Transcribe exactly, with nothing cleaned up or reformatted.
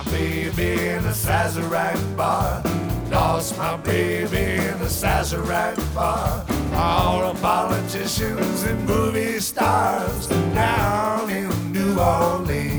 baby in a Sazerac bar. Lost my baby in a Sazerac bar. All the politicians and movie stars down in New Orleans.